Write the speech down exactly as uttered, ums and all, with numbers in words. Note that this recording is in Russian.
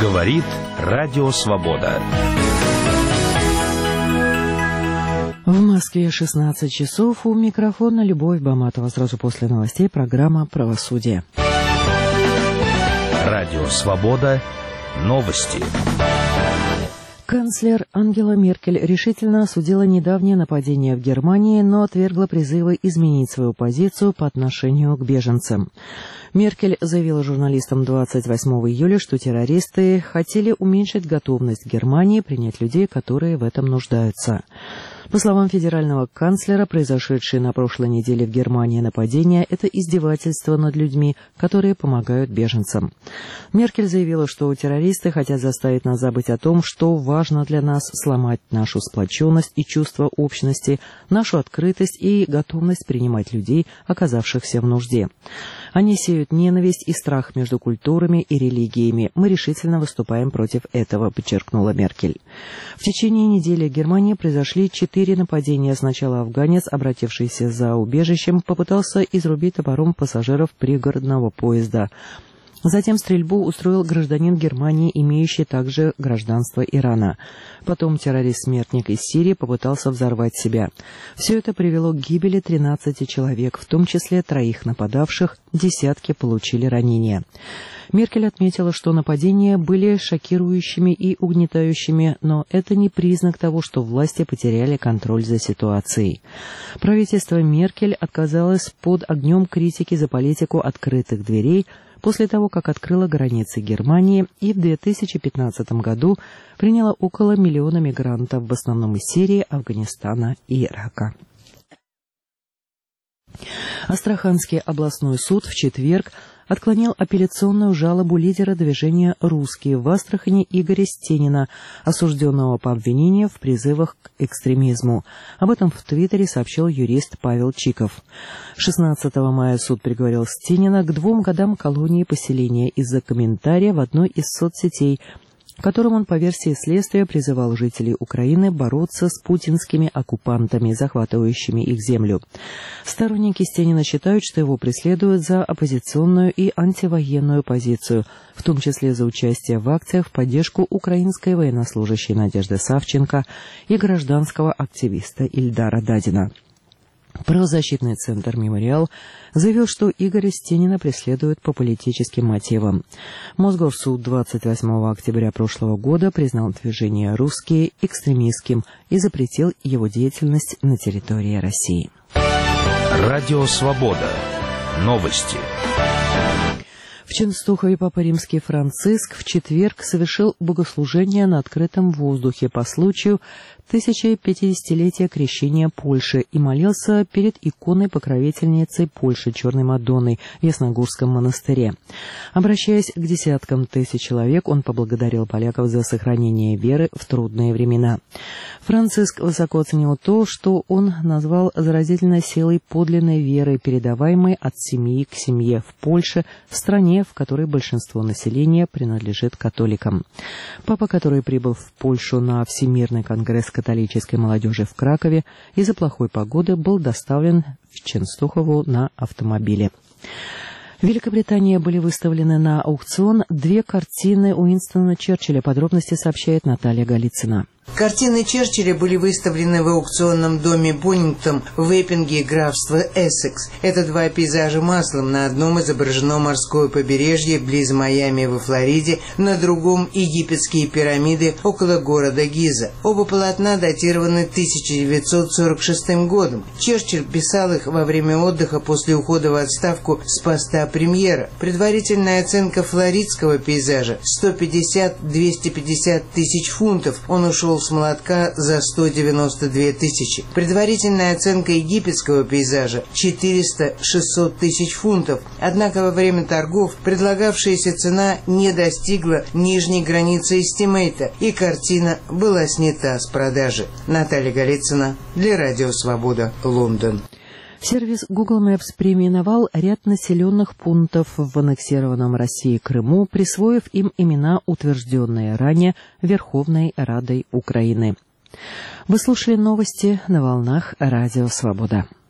Говорит Радио Свобода. В Москве шестнадцать часов. У микрофона Любовь Баматова. Сразу после новостей программа «Правосудие». Радио Свобода. Новости. Канцлер Ангела Меркель решительно осудила недавнее нападение в Германии, но отвергла призывы изменить свою позицию по отношению к беженцам. Меркель заявила журналистам двадцать восьмого июля, что террористы хотели уменьшить готовность Германии принять людей, которые в этом нуждаются. По словам федерального канцлера, произошедшее на прошлой неделе в Германии нападение – это издевательство над людьми, которые помогают беженцам. Меркель заявила, что террористы хотят заставить нас забыть о том, что важно для нас – сломать нашу сплоченность и чувство общности, нашу открытость и готовность принимать людей, оказавшихся в нужде. Они сеют ненависть и страх между культурами и религиями. Мы решительно выступаем против этого, подчеркнула Меркель. В течение недели в Германии произошли четыре нападения. Сначала афганец, обратившийся за убежищем, попытался изрубить топором пассажиров пригородного поезда. Затем стрельбу устроил гражданин Германии, имеющий также гражданство Ирана. Потом террорист-смертник из Сирии попытался взорвать себя. Все это привело к гибели тринадцати человек, в том числе троих нападавших, десятки получили ранения. Меркель отметила, что нападения были шокирующими и угнетающими, но это не признак того, что власти потеряли контроль за ситуацией. Правительство Меркель отказалось под огнем критики за политику открытых дверей после того, как открыла границы Германии и в две тысячи пятнадцатом году приняла около миллиона мигрантов, в основном из Сирии, Афганистана и Ирака. Астраханский областной суд в четверг отклонил апелляционную жалобу лидера движения «Русские» в Астрахани Игоря Стенина, осужденного по обвинению в призывах к экстремизму. Об этом в Твиттере сообщил юрист Павел Чиков. шестнадцатого мая суд приговорил Стенина к двум годам колонии поселения из-за комментария в одной из соцсетей, в котором он, по версии следствия, призывал жителей Украины бороться с путинскими оккупантами, захватывающими их землю. Сторонники Стенина считают, что его преследуют за оппозиционную и антивоенную позицию, в том числе за участие в акциях в поддержку украинской военнослужащей Надежды Савченко и гражданского активиста Ильдара Дадина. Правозащитный центр «Мемориал» заявил, что Игоря Стенина преследуют по политическим мотивам. Мосгорсуд двадцать восьмого октября прошлого года признал движение «Русские» экстремистским и запретил его деятельность на территории России. Радио Свобода. Новости. В Ченстухове Папа Римский Франциск в четверг совершил богослужение на открытом воздухе по случаю тысячепятидесятилетия крещения Польши и молился перед иконой покровительницы Польши Черной Мадонной в Ясногорском монастыре. Обращаясь к десяткам тысяч человек, он поблагодарил поляков за сохранение веры в трудные времена. Франциск высоко оценил то, что он назвал заразительной силой подлинной веры, передаваемой от семьи к семье в Польше, в стране, в которой большинство населения принадлежит католикам. Папа, который прибыл в Польшу на Всемирный конгресс католической молодежи в Кракове, из-за плохой погоды был доставлен в Ченстухову на автомобиле. В Великобритании были выставлены на аукцион две картины Уинстона Черчилля. Подробности сообщает Наталья Голицына. Картины Черчилля были выставлены в аукционном доме Бонингтон в Эппинге, графство Эссекс. Это два пейзажа маслом. На одном изображено морское побережье близ Майами во Флориде, на другом египетские пирамиды около города Гиза. Оба полотна датированы тысяча девятьсот сорок шестым годом. Черчилль писал их во время отдыха после ухода в отставку с поста премьера. Предварительная оценка флоридского пейзажа – сто пятьдесят - двести пятьдесят тысяч фунтов. Он ушел с молотка за сто девяносто две тысячи. Предварительная оценка египетского пейзажа – четыреста - шестьсот тысяч фунтов. Однако во время торгов предлагавшаяся цена не достигла нижней границы эстимейта, и картина была снята с продажи. Наталья Голицына для Радио Свобода, Лондон. Сервис Google Maps переименовал ряд населенных пунктов в аннексированном Россией Крыму, присвоив им имена, утвержденные ранее Верховной Радой Украины. Вы слушали новости на волнах Радио Свобода.